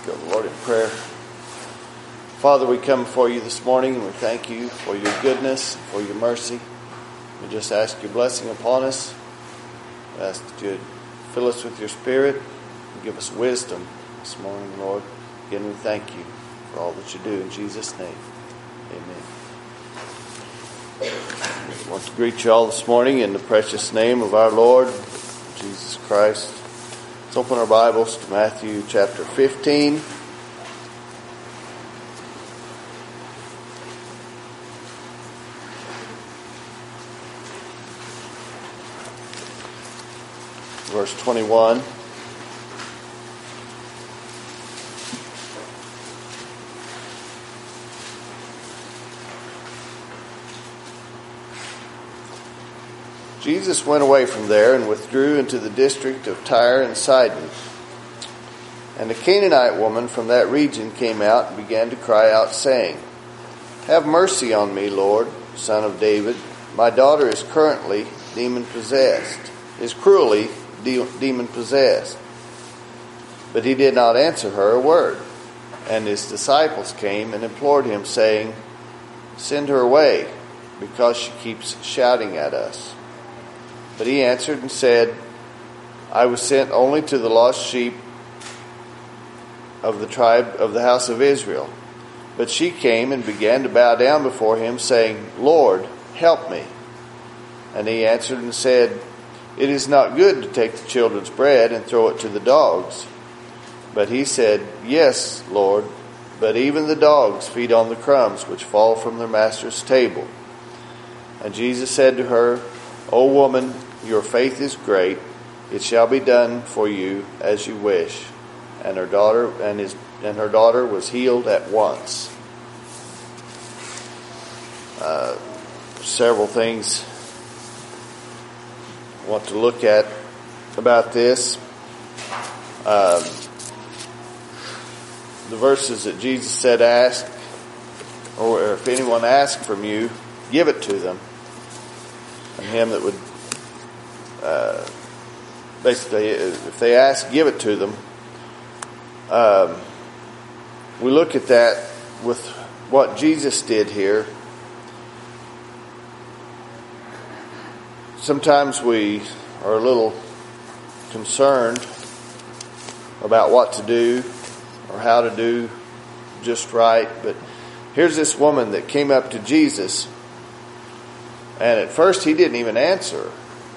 Go to the Lord in prayer. Father, we come before you this morning and we thank you for your goodness, for your mercy. We just ask your blessing upon us. We ask that you would fill us with your Spirit and give us wisdom this morning, Lord. Again, we thank you for all that you do. In Jesus' name, amen. I want to greet you all this morning in the precious name of our Lord, Jesus Christ. Let's open our Bibles to Matthew chapter 15. Verse 21. Jesus went away from there and withdrew into the district of Tyre and Sidon. And a Canaanite woman from that region came out and began to cry out, saying, "Have mercy on me, Lord, Son of David. My daughter is cruelly demon-possessed. But he did not answer her a word. And his disciples came and implored him, saying, "Send her away, because she keeps shouting at us." But he answered and said, "I was sent only to the lost sheep of the tribe of the house of Israel." But she came and began to bow down before him, saying, "Lord, help me." And he answered and said, "It is not good to take the children's bread and throw it to the dogs." But he said, "Yes, Lord, but even the dogs feed on the crumbs which fall from their master's table." And Jesus said to her, "O woman, your faith is great. It shall be done for you as you wish." And her daughter was healed at once. Several things I want to look at about this. The verses that Jesus said, "Ask, or if anyone asks from you, give it to them." And him that would basically, if they ask, give it to them. We look at that with what Jesus did here. Sometimes we are a little concerned about what to do or how to do just right. But here's this woman that came up to Jesus, and at first he didn't even answer.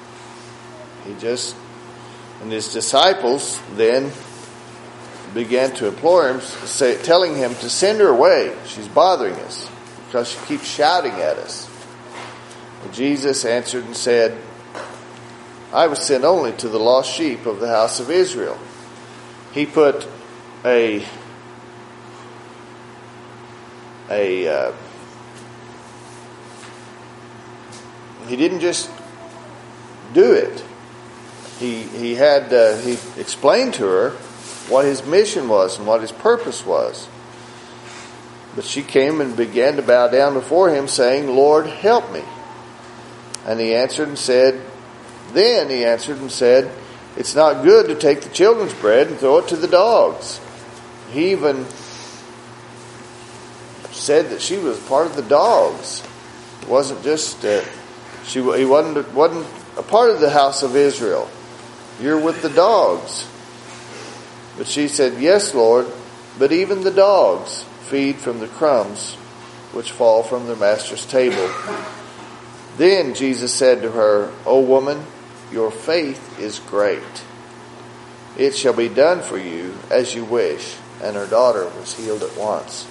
And his disciples then began to implore him, telling him to send her away. She's bothering us because she keeps shouting at us. And Jesus answered and said, "I was sent only to the lost sheep of the house of Israel." He put he didn't just do it. He explained to her what his mission was and what his purpose was. But she came and began to bow down before him, saying, "Lord, help me." And he answered and said, "It's not good to take the children's bread and throw it to the dogs." He even said that she was part of the dogs. It wasn't just he wasn't a part of the house of Israel. You're with the dogs. But she said, "Yes, Lord, but even the dogs feed from the crumbs which fall from their master's table." Then Jesus said to her, "O woman, your faith is great. It shall be done for you as you wish." And her daughter was healed at once.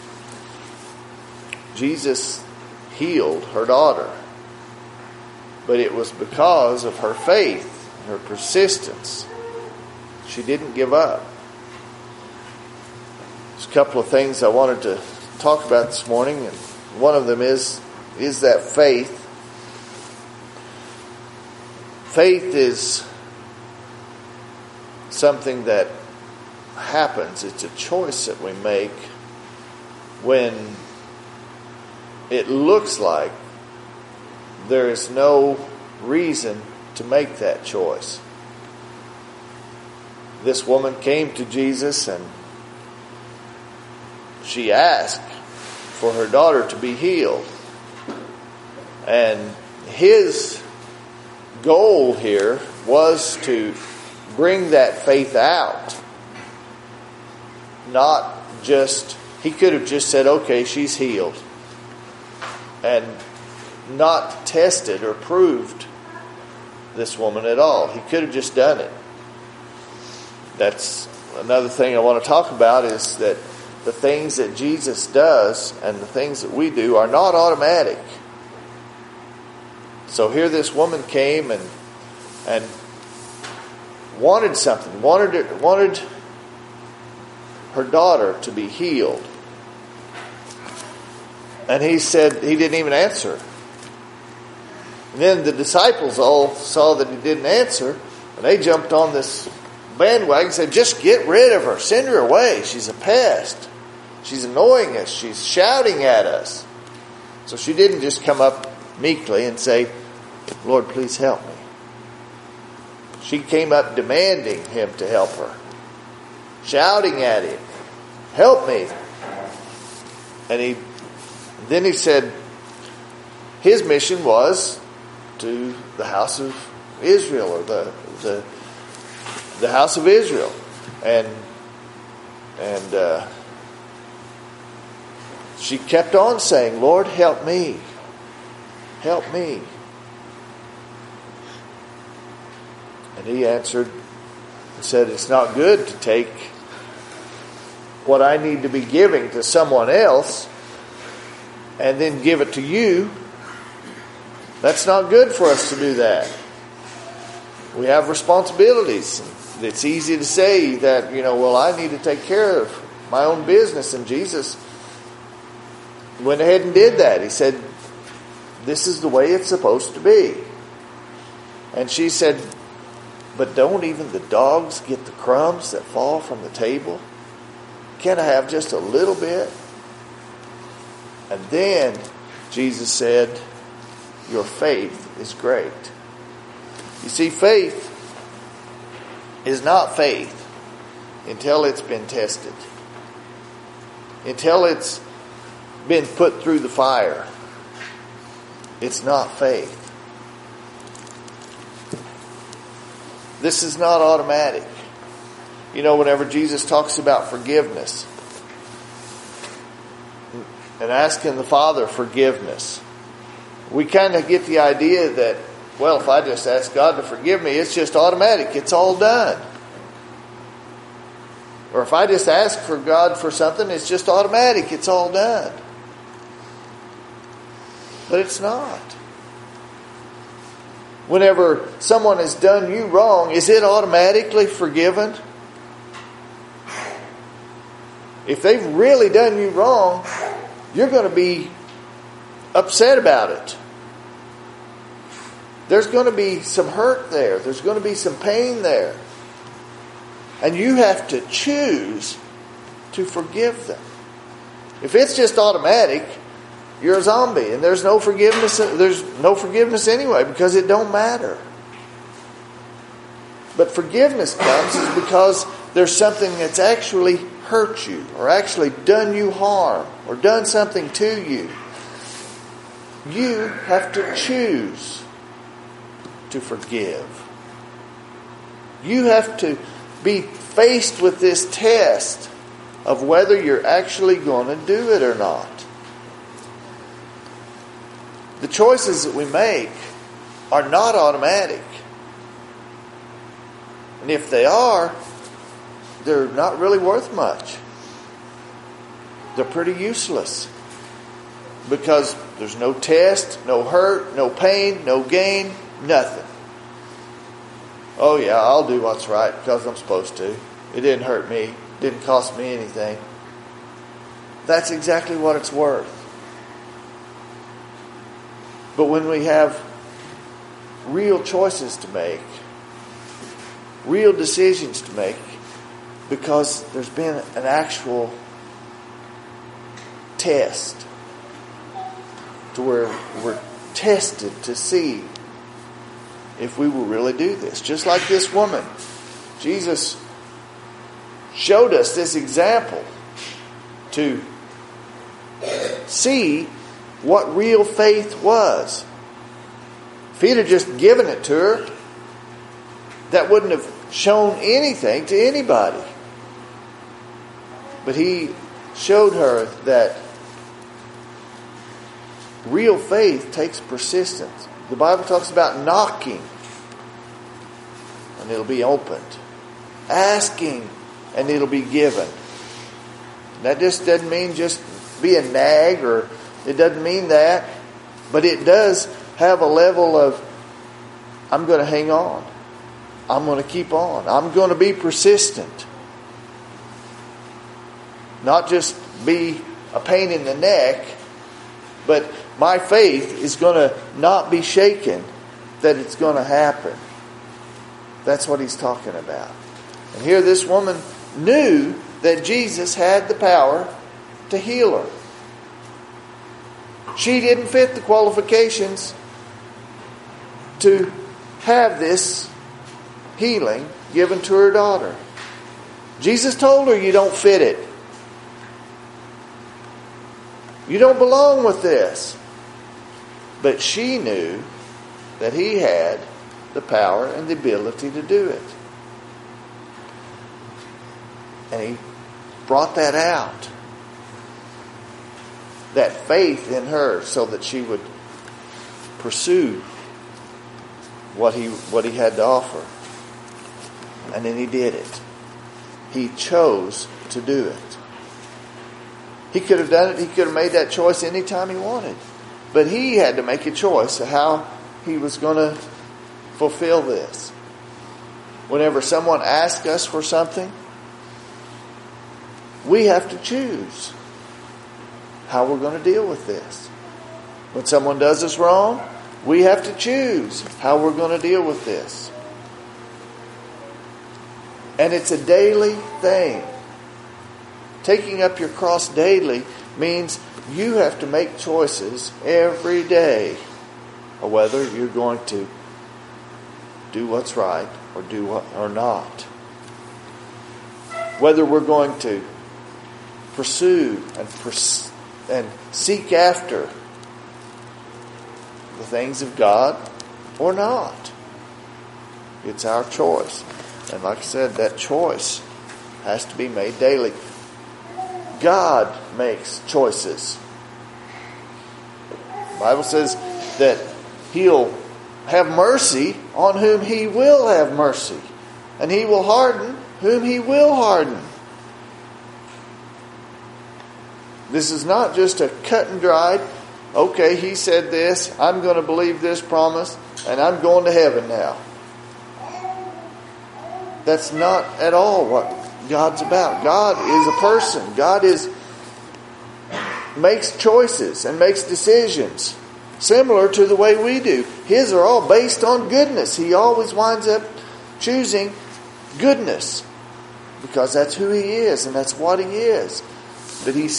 Jesus healed her daughter. But it was because of her faith, her persistence. She didn't give up. There's a couple of things I wanted to talk about this morning, and one of them is that faith. Faith is something that happens. It's a choice that we make when it looks like there is no reason to make that choice. This woman came to Jesus and she asked for her daughter to be healed. And his goal here was to bring that faith out. Not just, he could have just said, okay, she's healed, and not tested or proved this woman at all. He could have just done it. That's another thing I want to talk about, is that the things that Jesus does and the things that we do are not automatic. So here this woman came and wanted something, wanted her daughter to be healed. And he said he didn't even answer. And then the disciples all saw that he didn't answer, and they jumped on this bandwagon and said, just get rid of her, send her away, she's a pest, she's annoying us, she's shouting at us. So she didn't just come up meekly and say, Lord, please help me. She came up demanding him to help her, shouting at him, help me. And then he said his mission was to the house of Israel, or the house of Israel. And she kept on saying, Lord, help me. Help me. And he answered and said, it's not good to take what I need to be giving to someone else and then give it to you. That's not good for us to do that. We have responsibilities. It's easy to say that, well, I need to take care of my own business. And Jesus went ahead and did that. He said, this is the way it's supposed to be. And she said, but don't even the dogs get the crumbs that fall from the table? Can't I have just a little bit? And then Jesus said, your faith is great. You see, faith is not faith until it's been tested, until it's been put through the fire. It's not faith. This is not automatic. Whenever Jesus talks about forgiveness and asking the Father forgiveness, we kind of get the idea that, well, if I just ask God to forgive me, it's just automatic. It's all done. Or if I just ask for God for something, it's just automatic. It's all done. But it's not. Whenever someone has done you wrong, is it automatically forgiven? If they've really done you wrong, you're going to be upset about it. There's going to be some hurt there. There's going to be some pain there. And you have to choose to forgive them. If it's just automatic, you're a zombie, and there's no forgiveness. There's no forgiveness anyway, because it don't matter. But forgiveness comes is because there's something that's actually hurt you, or actually done you harm, or done something to you. You have to choose to forgive. You have to be faced with this test of whether you're actually going to do it or not. The choices that we make are not automatic. And if they are, they're not really worth much. They're pretty useless. Because there's no test, no hurt, no pain, no gain, nothing. Oh yeah, I'll do what's right because I'm supposed to. It didn't hurt me. It didn't cost me anything. That's exactly what it's worth. But when we have real choices to make, real decisions to make, because there's been an actual test to where we're tested to see if we will really do this. Just like this woman. Jesus showed us this example to see what real faith was. If he'd have just given it to her, that wouldn't have shown anything to anybody. But he showed her that real faith takes persistence. The Bible talks about knocking, and it'll be opened. Asking, and it'll be given. That just doesn't mean just be a nag, or it doesn't mean that. But it does have a level of, I'm going to hang on. I'm going to keep on. I'm going to be persistent. Not just be a pain in the neck, but my faith is going to not be shaken that it's going to happen. That's what he's talking about. And here this woman knew that Jesus had the power to heal her. She didn't fit the qualifications to have this healing given to her daughter. Jesus told her, you don't fit it. You don't belong with this. But she knew that he had the power and the ability to do it. And he brought that out. That faith in her, so that she would pursue what he had to offer. And then he did it. He chose to do it. He could have done it. He could have made that choice anytime he wanted. But he had to make a choice of how he was going to fulfill this. Whenever someone asks us for something, we have to choose how we're going to deal with this. When someone does us wrong, we have to choose how we're going to deal with this. And it's a daily thing. Taking up your cross daily means you have to make choices every day of whether you're going to do what's right or do what or not. Whether we're going to pursue and seek after the things of God or not. It's our choice. And like I said, that choice has to be made daily. God makes choices. The Bible says that He'll have mercy on whom He will have mercy. And He will harden whom He will harden. This is not just a cut and dried, okay, He said this, I'm going to believe this promise, and I'm going to heaven now. That's not at all what God's about. God is a person. God makes choices and makes decisions similar to the way we do. His are all based on goodness. He always winds up choosing goodness because that's who He is and that's what He is. But He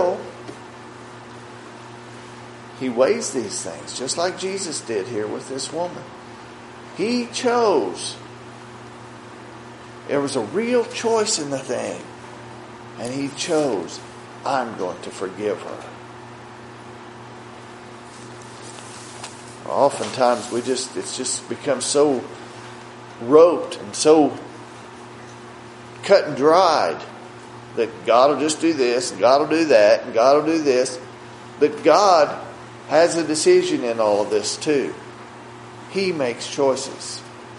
weighs these things just like Jesus did here with this woman. He chose. There was a real choice in the thing. And He chose, I'm going to forgive her. Oftentimes it's just become so rote and so cut and dried that God will just do this and God will do that and God will do this. But God has a decision in all of this too. He makes choices.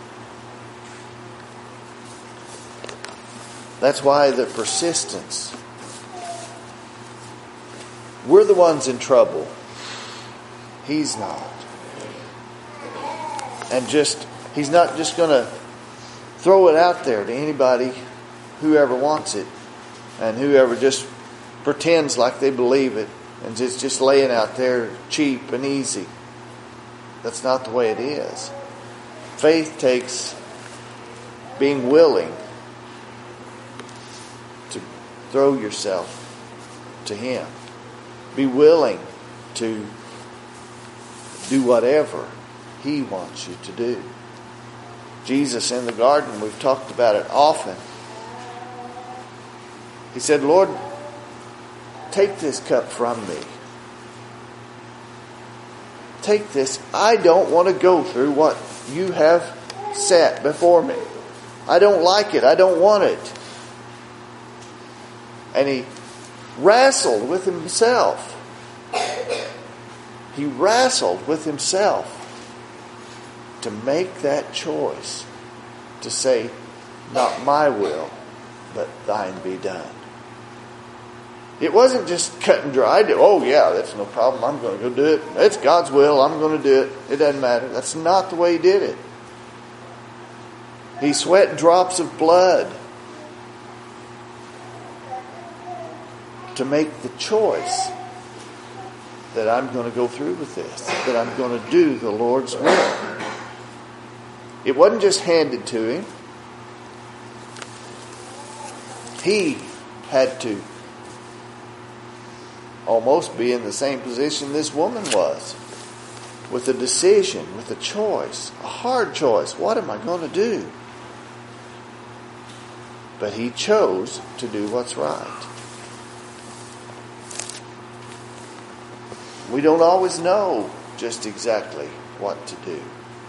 That's why the persistence. We're the ones in trouble. He's not. And He's not just going to throw it out there to anybody, whoever wants it, and whoever just pretends like they believe it, and it's just laying out there cheap and easy. That's not the way it is. Faith takes being willing to throw yourself to Him. Be willing to do whatever He wants you to do. Jesus in the garden, we've talked about it often. He said, Lord, take this cup from me. Take this. I don't want to go through what you have set before me. I don't like it. I don't want it. And he wrestled with himself. He wrestled with himself to make that choice. To say, not my will, but thine be done. It wasn't just cut and dried. Oh yeah, that's no problem. I'm going to go do it. It's God's will. I'm going to do it. It doesn't matter. That's not the way he did it. He sweat drops of blood to make the choice that I'm going to go through with this, that I'm going to do the Lord's will. It wasn't just handed to him. He had to almost be in the same position this woman was, with a decision, with a choice, a hard choice. What am I going to do? But he chose to do what's right. We don't always know just exactly what to do.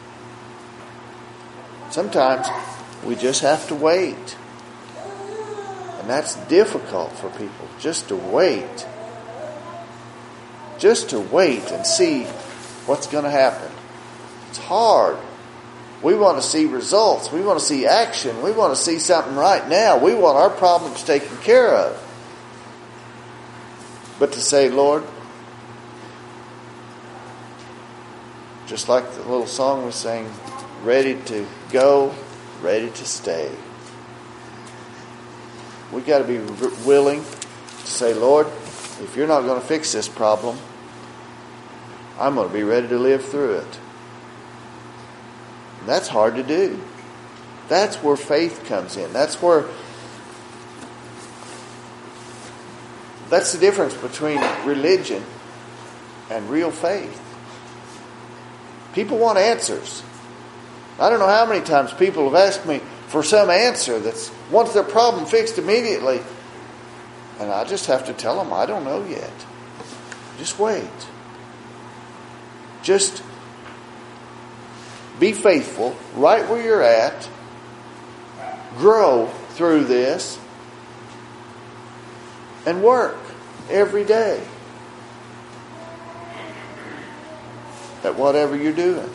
Sometimes we just have to wait. And that's difficult for people, just to wait. Just to wait and see what's going to happen. It's hard. We want to see results. We want to see action. We want to see something right now. We want our problems taken care of. But to say, Lord, just like the little song was saying, ready to go, ready to stay. We got to be willing to say, Lord, if you're not going to fix this problem, I'm going to be ready to live through it. And that's hard to do. That's where faith comes in. That's the difference between religion and real faith. People want answers. I don't know how many times people have asked me for some answer that's wants their problem fixed immediately. And I just have to tell them, I don't know yet. Just wait. Just be faithful right where you're at. Grow through this. And work every day at whatever you're doing.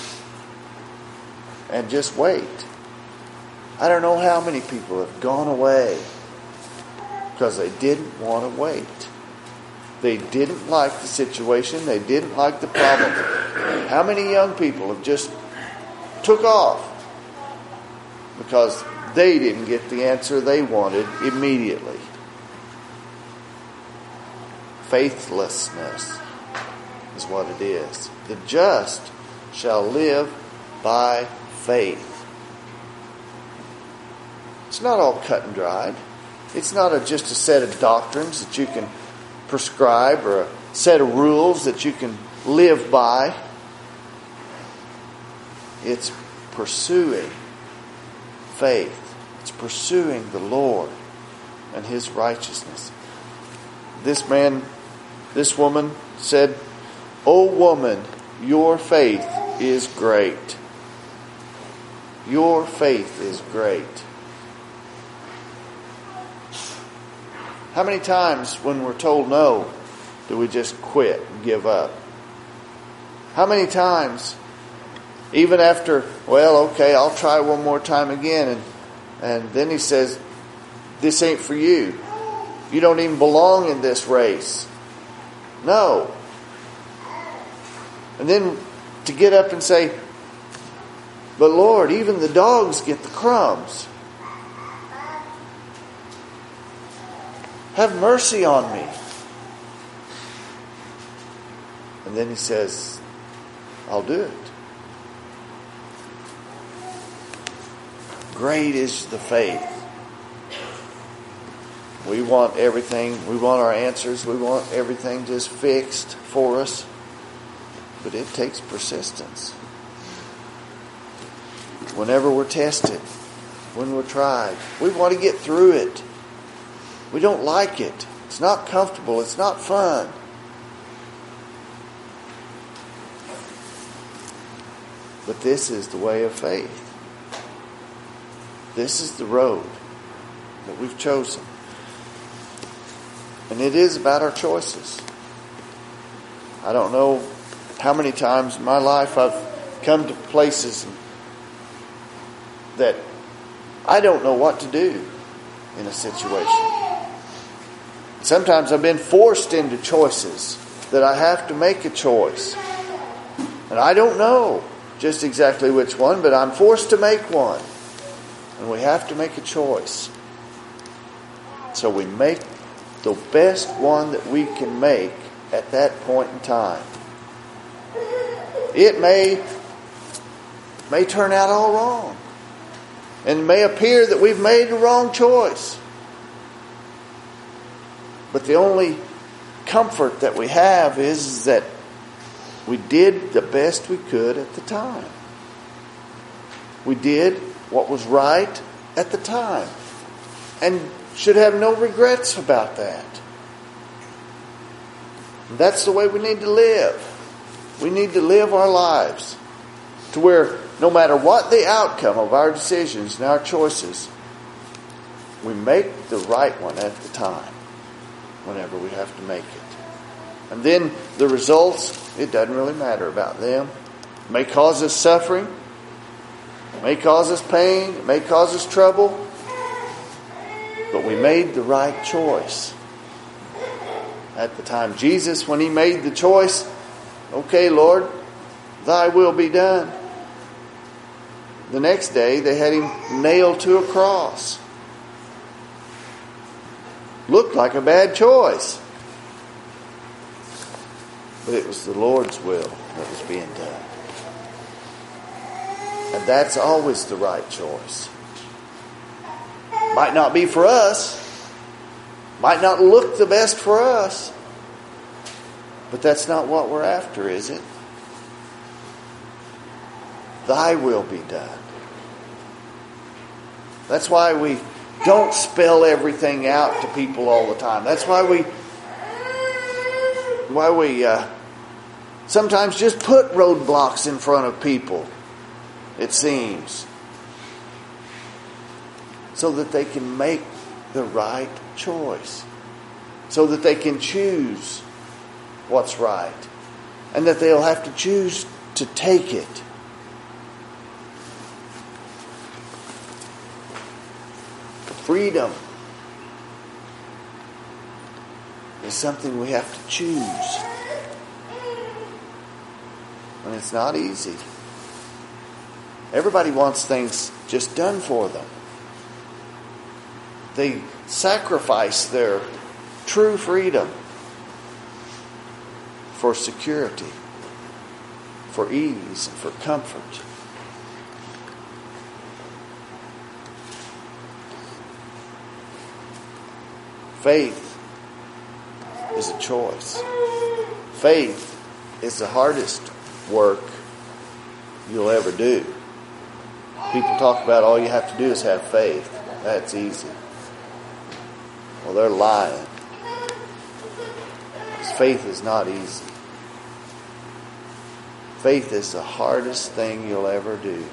And just wait. I don't know how many people have gone away because they didn't want to wait. They didn't like the situation. They didn't like the problem. How many young people have just took off because they didn't get the answer they wanted immediately? Faithlessness is what it is. The just shall live by faith. It's not all cut and dried. It's not just a set of doctrines that you can prescribe or a set of rules that you can live by. It's pursuing faith. It's pursuing the Lord and His righteousness. This woman said, "O woman, your faith is great." Your faith is great. How many times when we're told no, do we just quit and give up? How many times, even after, well, okay, I'll try one more time again, and then he says, this ain't for you. You don't even belong in this race. No. And then to get up and say, but Lord, even the dogs get the crumbs. Have mercy on me. And then he says, I'll do it. Great is the faith. We want everything. We want our answers. We want everything just fixed for us. But it takes persistence. Whenever we're tested, when we're tried, we want to get through it. We don't like it. It's not comfortable. It's not fun. But this is the way of faith. This is the road that we've chosen. And it is about our choices. I don't know how many times in my life I've come to places that I don't know what to do in a situation. Sometimes I've been forced into choices that I have to make a choice. And I don't know just exactly which one, but I'm forced to make one. And we have to make a choice. So we make the best one that we can make at that point in time. It may turn out all wrong. And it may appear that we've made the wrong choice. But the only comfort that we have is that we did the best we could at the time. We did what was right at the time. And should have no regrets about that. That's the way we need to live. We need to live our lives to where no matter what the outcome of our decisions and our choices, we make the right one at the time, whenever we have to make it. And then the results, it doesn't really matter about them. It may cause us suffering, it may cause us pain, it may cause us trouble, but we made the right choice at the time. Jesus, when he made the choice, okay, Lord, thy will be done. The next day, they had him nailed to a cross. Looked like a bad choice. But it was the Lord's will that was being done. And that's always the right choice. Might not be for us. Might not look the best for us. But that's not what we're after, is it? Thy will be done. That's why we don't spell everything out to people all the time. That's why we sometimes just put roadblocks in front of people, it seems, so that they can make the right choice, so that they can choose what's right, and that they'll have to choose to take it. Freedom is something we have to choose. And it's not easy. Everybody wants things just done for them. They sacrifice their true freedom for security, for ease, and for comfort. Faith is a choice. Faith is the hardest work you'll ever do. People talk about all you have to do is have faith. That's easy. Well, they're lying. Because faith is not easy. Faith is the hardest thing you'll ever do.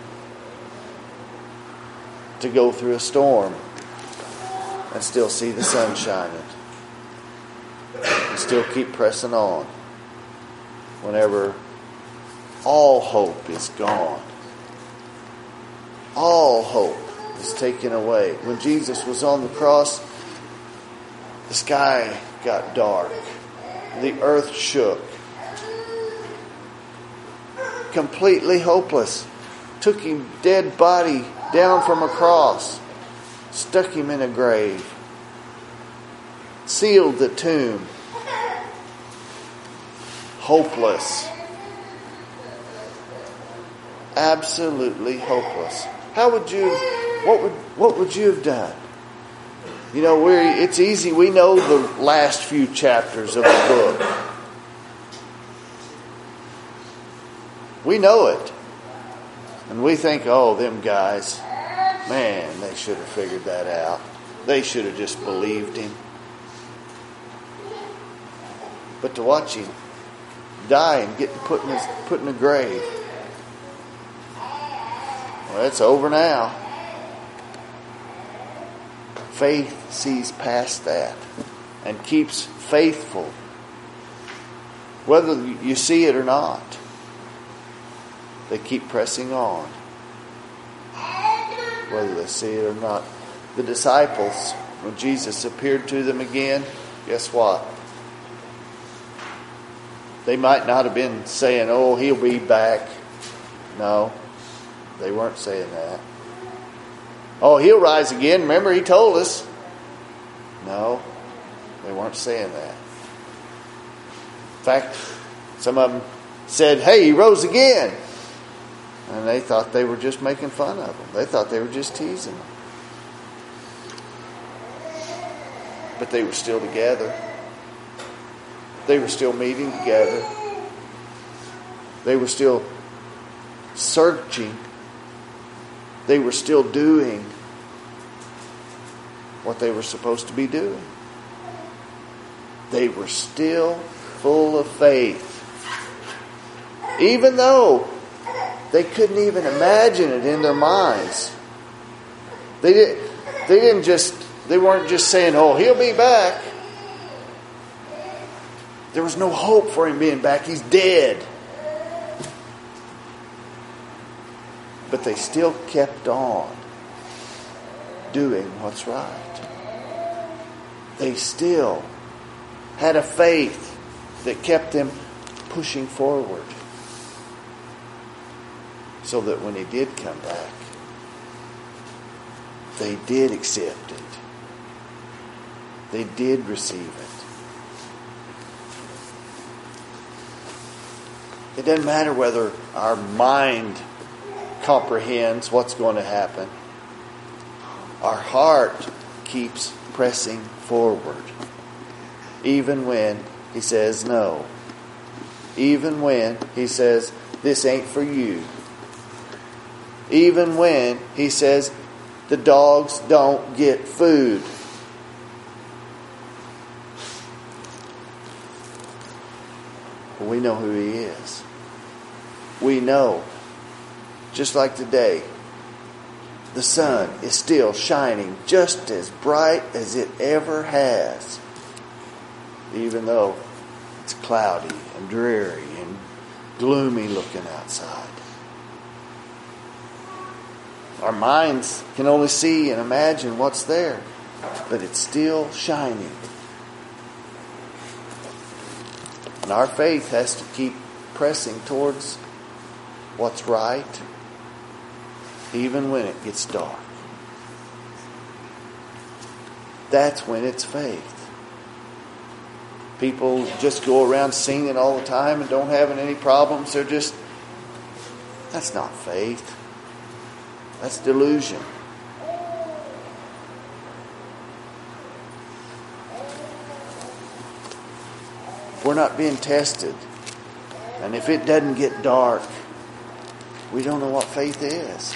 To go through a storm and still see the sun shining. And still keep pressing on. Whenever all hope is gone. All hope is taken away. When Jesus was on the cross, the sky got dark. The earth shook. Completely hopeless. Took his dead body down from a cross. Stuck him in a grave. Sealed the tomb. Hopeless. Absolutely hopeless. How would you, what would you have done? You know, it's easy. We know the last few chapters of the book. We know it. And we think, oh, them guys, man, they should have figured that out. They should have just believed him. but to watch him die and get put in a grave. Well, it's over now. Faith sees past that and keeps faithful, whether you see it or not. They keep pressing on, whether they see it or not. The disciples, when Jesus appeared to them again, guess what? They might not have been saying, "Oh, he'll be back." No, they weren't saying that. "Oh, he'll rise again. Remember, he told us." No, they weren't saying that. In fact, some of them said, "Hey, he rose again." And they thought they were just making fun of him. They thought they were just teasing him. But they were still together. They were still meeting together. They were still searching. They were still doing what they were supposed to be doing. They were still full of faith. Even though they couldn't even imagine it in their minds. They weren't just saying, "Oh, he'll be back." There was no hope for him being back. He's dead. But they still kept on doing what's right. They still had a faith that kept them pushing forward. So that when he did come back, they did accept it. They did receive it. It doesn't matter whether our mind comprehends what's going to happen. Our heart keeps pressing forward. Even when he says no. Even when he says, "This ain't for you." Even when he says, "The dogs don't get food." We know who he is. We know, just like today, the sun is still shining just as bright as it ever has. Even though it's cloudy and dreary and gloomy looking outside. Our minds can only see and imagine what's there, but it's still shining. And our faith has to keep pressing towards what's right, even when it gets dark. That's when it's faith. People just go around singing all the time and don't have any problems. That's not faith. That's delusion. We're not being tested. And if it doesn't get dark, we don't know what faith is.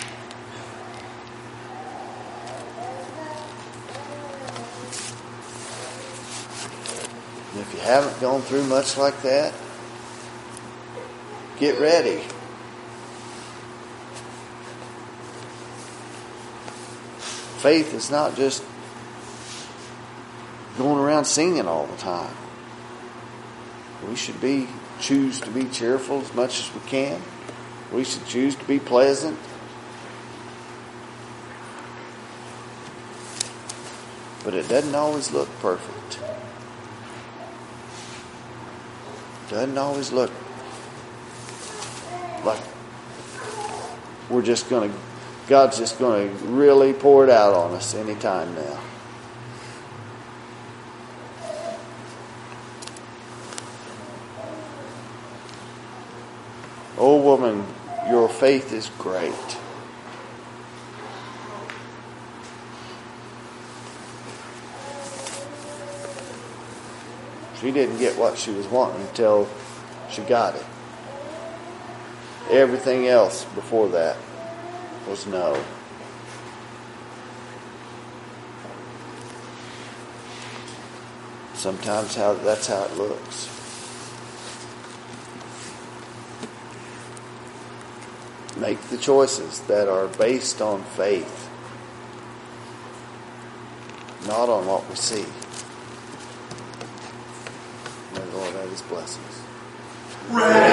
And if you haven't gone through much like that, get ready. Faith is not just going around singing all the time. We should choose to be cheerful as much as we can. We should choose to be pleasant. But it doesn't always look perfect. It doesn't always look like God's just going to really pour it out on us anytime now. Oh woman, your faith is great. She didn't get what she was wanting until she got it. Everything else before that was no. Sometimes that's how it looks. Make the choices that are based on faith, not on what we see. May the Lord add His blessings.